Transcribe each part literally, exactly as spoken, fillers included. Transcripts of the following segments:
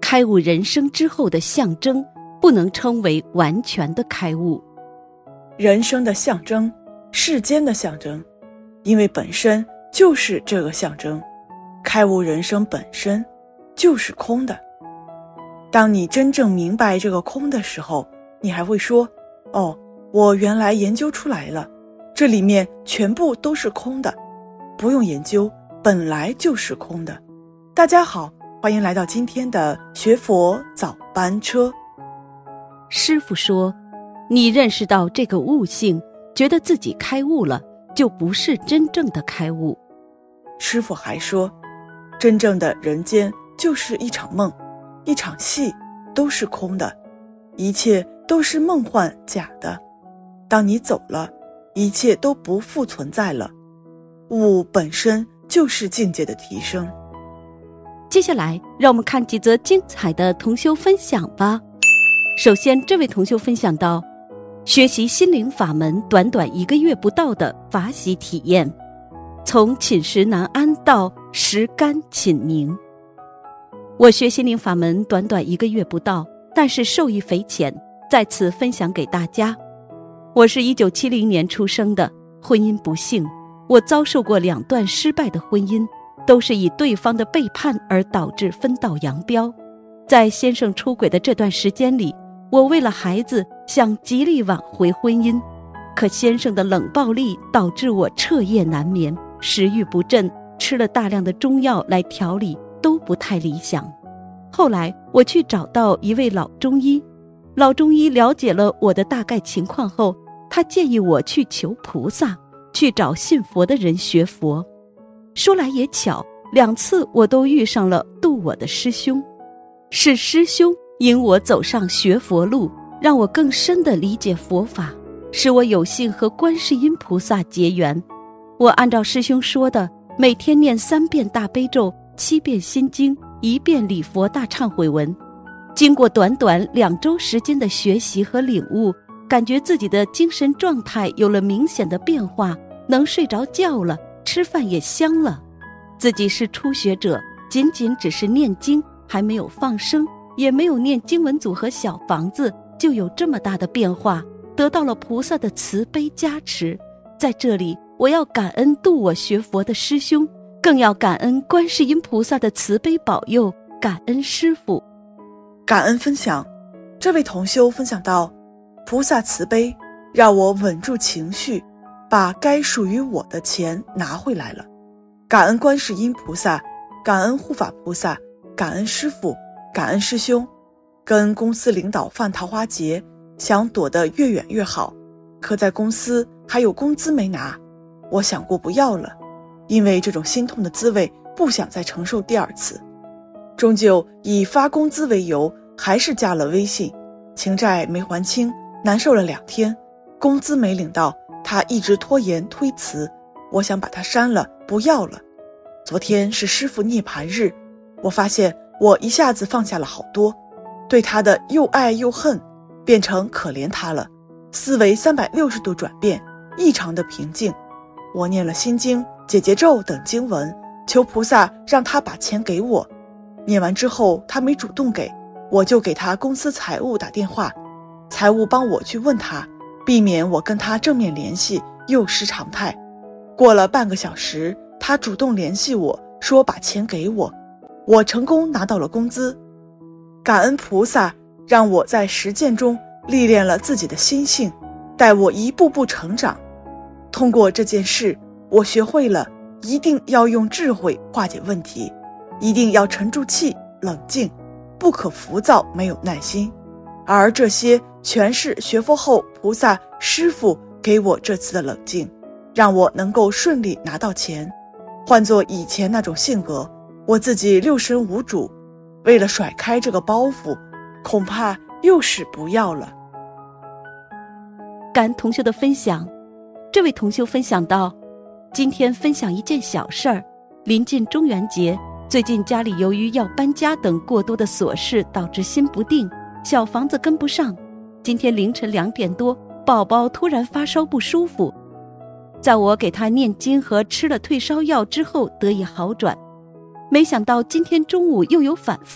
开悟人生之后的象征，不能称为完全的开悟。 人生的象征，世间的象征，因为本身就是这个象征，开悟人生本身就是空的。当你真正明白这个空的时候，你还会说，哦，我原来研究出来了，这里面全部都是空的，不用研究，本来就是空的。大家好，欢迎来到今天的学佛早班车。 师父说，你认识到这个悟性，觉得自己开悟了，就不是真正的开悟。 师父还说，真正的人间就是一场梦，一场戏，都是空的，一切都是梦幻假的。当你走了，一切都不复存在了。悟本身就是境界的提升。 接下来让我们看几则精彩的同修分享吧。首先，这位同修分享到，学习心灵法门短短一个月不到的法喜体验，从寝食难安到食甘寝宁。我学心灵法门短短一个月不到，但是受益匪浅，在此分享给大家。我是一九七零年出生的，婚姻不幸，我遭受过两段失败的婚姻，都是以对方的背叛而导致分道扬镳。在先生出轨的这段时间里，我为了孩子想极力挽回婚姻，可先生的冷暴力导致我彻夜难眠，食欲不振，吃了大量的中药来调理，都不太理想。后来我去找到一位老中医，老中医了解了我的大概情况后，他建议我去求菩萨，去找信佛的人学佛。说来也巧，两次我都遇上了度我的师兄，是师兄引我走上学佛路，让我更深地理解佛法，使我有幸和观世音菩萨结缘。我按照师兄说的，每天念三遍大悲咒，七遍心经，一遍礼佛大忏悔文。经过短短两周时间的学习和领悟，感觉自己的精神状态有了明显的变化，能睡着觉了，吃饭也香了。自己是初学者，仅仅只是念经，还没有放生，也没有念经文组和小房子，就有这么大的变化，得到了菩萨的慈悲加持。在这里，我要感恩度我学佛的师兄，更要感恩观世音菩萨的慈悲保佑，感恩师父。 感恩分享，这位同修分享到，菩萨慈悲让我稳住情绪，把该属于我的钱拿回来了。感恩观世音菩萨，感恩护法菩萨，感恩师父，感恩师兄。跟公司领导犯桃花劫，想躲得越远越好，可在公司还有工资没拿，我想过不要了，因为这种心痛的滋味不想再承受第二次。终究以发工资为由，还是加了微信，情债没还清，难受了两天，工资没领到，他一直拖延推辞，我想把他删了，不要了。昨天是师父涅槃日，我发现我一下子放下了好多，对他的又爱又恨变成可怜他了，思维三百六十度转变，异常的平静。我念了心经、解结咒等经文，求菩萨让他把钱给我。念完之后他没主动给，我就给他公司财务打电话，财务帮我去问他，避免我跟他正面联系又失常态。过了半个小时，他主动联系我说把钱给我，我成功拿到了工资。感恩菩萨让我在实践中历练了自己的心性，带我一步步成长。通过这件事，我学会了一定要用智慧化解问题，一定要沉住气，冷静，不可浮躁，没有耐心。而这些全是学佛后菩萨师父给我这次的冷静，让我能够顺利拿到钱。换做以前那种性格，我自己六神无主，为了甩开这个包袱，恐怕又是不要了。 感恩同修的分享。这位同修分享到，今天分享一件小事儿，临近中元节，最近家里由于要搬家等过多的琐事，导致心不定，小房子跟不上。今天凌晨两点多，宝宝突然发烧不舒服，在我给他念经和吃了退烧药之后得以好转。没想到今天中午又有反复，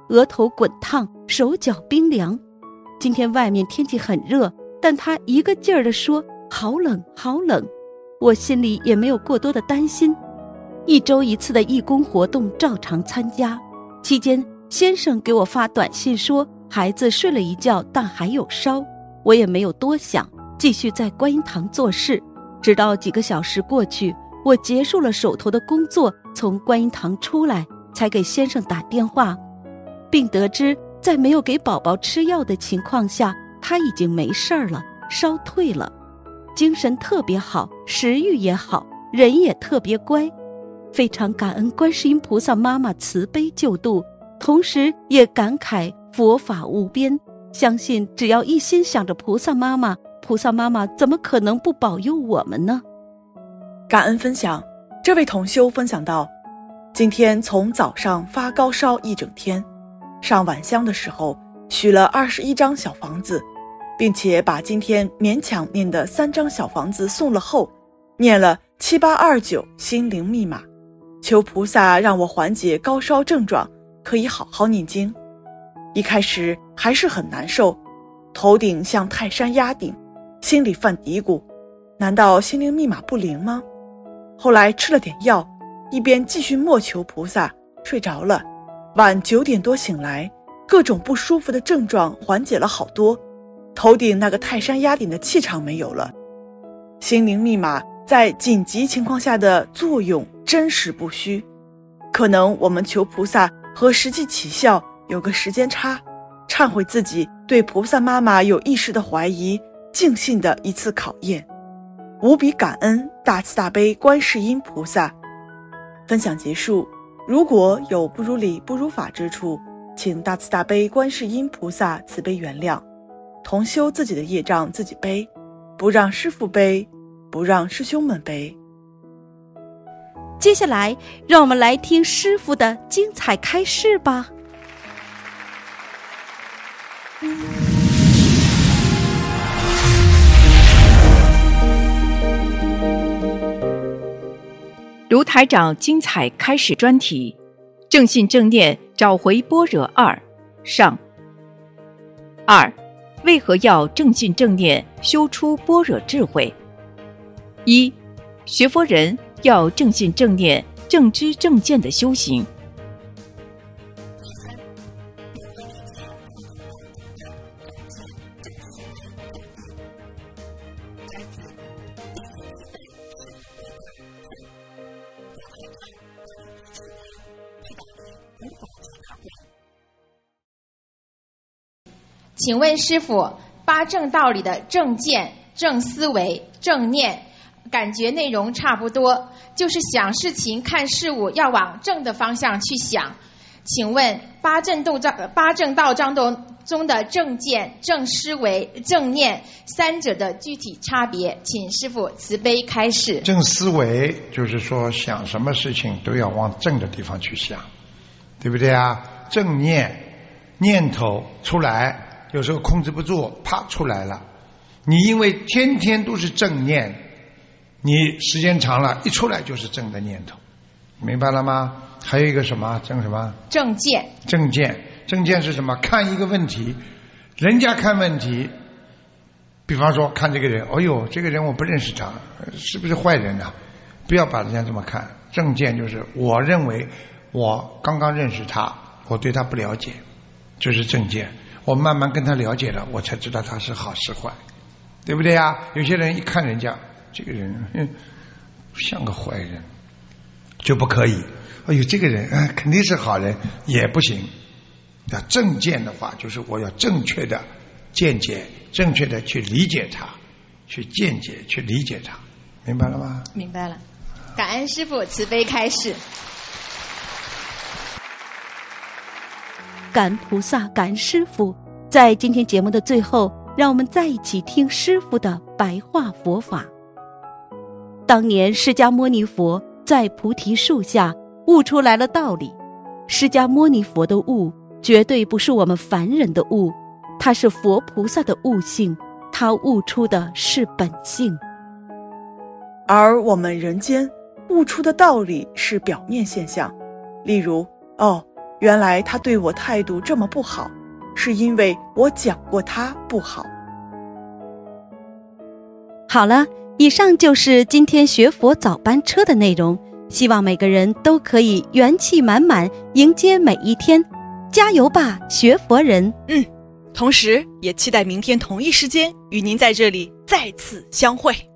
额头滚烫，手脚冰凉。今天外面天气很热，但他一个劲儿地说好冷好冷，我心里也没有过多的担心。一周一次的义工活动照常参加，期间先生给我发短信说孩子睡了一觉，但还有烧，我也没有多想，继续在观音堂做事。直到几个小时过去，我结束了手头的工作，从观音堂出来，才给先生打电话，并得知在没有给宝宝吃药的情况下，他已经没事了，烧退了，精神特别好，食欲也好，人也特别乖。非常感恩观世音菩萨妈妈慈悲救度，同时也感慨佛法无边，相信只要一心想着菩萨妈妈，菩萨妈妈怎么可能不保佑我们呢？ 感恩分享，这位同修分享到，今天从早上发高烧一整天，上晚香的时候许了二十一张小房子，并且把今天勉强念的三张小房子送了后，念了七八二九心灵密码，求菩萨让我缓解高烧症状，可以好好念经。一开始还是很难受，头顶像泰山压顶，心里犯嘀咕，难道心灵密码不灵吗？后来吃了点药，一边继续默求菩萨，睡着了。晚九点多醒来，各种不舒服的症状缓解了好多，头顶那个泰山压顶的气场没有了。心灵密码在紧急情况下的作用真实不虚，可能我们求菩萨和实际起效有个时间差，忏悔自己对菩萨妈妈有意识的怀疑，尽信的一次考验。无比感恩大慈大悲观世音菩萨。分享结束，如果有不如理不如法之处，请大慈大悲观世音菩萨慈悲原谅。同修自己的业障自己背，不让师父背，不让师兄们背。 接下来让我们来听师父的精彩开示吧。 卢台长精彩开示专题：正信正念找回般若二上。二，为何要正信正念修出般若智慧？一，学佛人要正信正念正知正见的修行。 请问师父，八正道里的正见、正思维、正念，感觉内容差不多，就是想事情、看事物要往正的方向去想。请问八正道章、八正道章中的正见、正思维、正念三者的具体差别，请师父慈悲开示。 正思维就是说想什么事情都要往正的地方去想，对不对啊？正念，念头出来有时候控制不住，啪出来了。你因为天天都是正念，你时间长了，一出来就是正的念头，明白了吗？还有一个什么正什么？ 正见。 正见，正见是什么？看一个问题，人家看问题，比方说看这个人，哎呦，这个人我不认识他，是不是坏人啊？不要把人家这么看。正见就是我认为我刚刚认识他，我对他不了解，就是正见。我慢慢跟他了解了，我才知道他是好是坏，对不对呀？有些人一看人家这个人哼像个坏人就不可以，哎呦这个人、呃、肯定是好人也不行。要正见的话，就是我要正确的见解，正确的去理解他，去见解，去理解他，明白了吗？ 明白了。感恩师父慈悲开示。 感恩菩萨，感恩师父。在今天节目的最后，让我们再一起听师父的白话佛法。当年释迦牟尼佛在菩提树下悟出来了道理，释迦牟尼佛的悟绝对不是我们凡人的悟，它是佛菩萨的悟性，他悟出的是本性。 而我们人间悟出的道理是表面现象，例如哦原来他对我态度这么不好，是因为我讲过他不好。 好了，以上就是今天学佛早班车的内容，希望每个人都可以元气满满迎接每一天，加油吧，学佛人！ 嗯，同时也期待明天同一时间与您在这里再次相会。